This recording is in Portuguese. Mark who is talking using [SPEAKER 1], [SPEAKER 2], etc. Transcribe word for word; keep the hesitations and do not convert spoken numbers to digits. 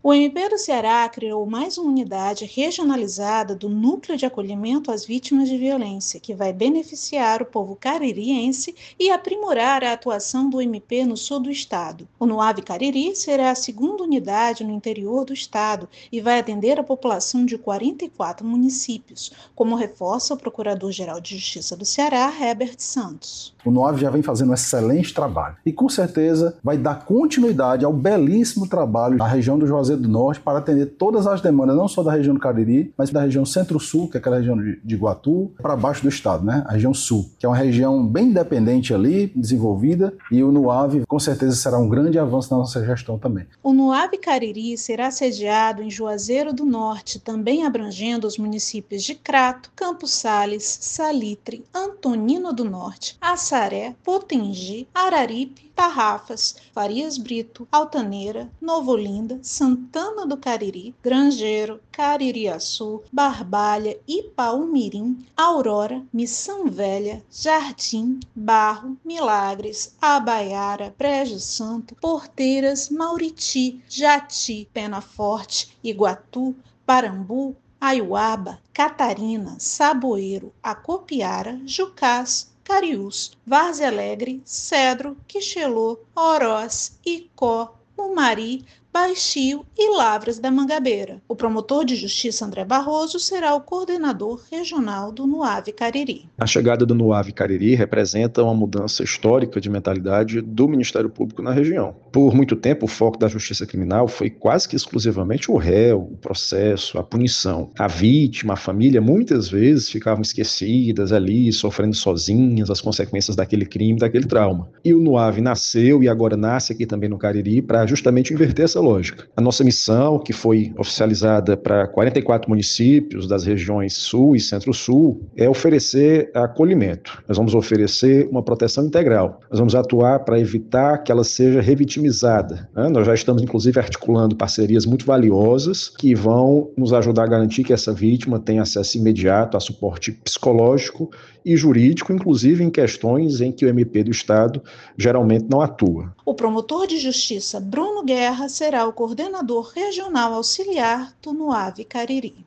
[SPEAKER 1] O M P do Ceará criou mais uma unidade regionalizada do Núcleo de Acolhimento às Vítimas de Violência, que vai beneficiar o povo caririense e aprimorar a atuação do M P no sul do estado. O NUAV Cariri será a segunda unidade no interior do estado e vai atender a população de quarenta e quatro municípios, como reforça o Procurador-Geral de Justiça do Ceará, Herbert Santos.
[SPEAKER 2] O NUAV já vem fazendo um excelente trabalho e com certeza vai dar continuidade ao belíssimo trabalho da região do Juazeiro do Norte para atender todas as demandas, não só da região do Cariri, mas da região Centro-Sul, que é aquela região de Iguatu, para baixo do estado, né? A região Sul, que é uma região bem independente ali, desenvolvida, e o NUAV com certeza será um grande avanço na nossa gestão também.
[SPEAKER 1] O NUAV Cariri será sediado em Juazeiro do Norte, também abrangendo os municípios de Crato, Campos Sales, Salitre, Antonina do Norte, Assaré, Potengi, Araripe, Tarrafas, Farias Brito, Altaneira, Nova Olinda, Santana do Cariri, Grangeiro, Caririaçu, Barbalha, Ipaú-Mirim, Aurora, Missão Velha, Jardim, Barro, Milagres, Abaiara, Brejo Santo, Porteiras, Mauriti, Jati, Penaforte, Iguatu, Parambu, Aiuaba, Catarina, Saboeiro, Acopiara, Jucás, Cariús, Várzea Alegre, Cedro, Quixelô, Oroz, Icó, Umari, Baixio e Lavras da Mangabeira. O promotor de justiça André Barroso será o coordenador regional do NUAV Cariri.
[SPEAKER 3] A chegada do NUAV Cariri representa uma mudança histórica de mentalidade do Ministério Público na região. Por muito tempo, o foco da justiça criminal foi quase que exclusivamente o réu, o processo, a punição. A vítima, a família, muitas vezes ficavam esquecidas ali, sofrendo sozinhas as consequências daquele crime, daquele trauma. E o NUAV nasceu e agora nasce aqui também no Cariri para justamente inverter essa lógica. A nossa missão, que foi oficializada para quarenta e quatro municípios das regiões Sul e Centro-Sul, é oferecer acolhimento. Nós vamos oferecer uma proteção integral. Nós vamos atuar para evitar que ela seja revitimizada, né? Nós já estamos, inclusive, articulando parcerias muito valiosas que vão nos ajudar a garantir que essa vítima tenha acesso imediato a suporte psicológico e jurídico, inclusive em questões em que o M P do Estado geralmente não atua.
[SPEAKER 1] O promotor de justiça Bruno Guerra será o coordenador regional auxiliar do NUAV Cariri.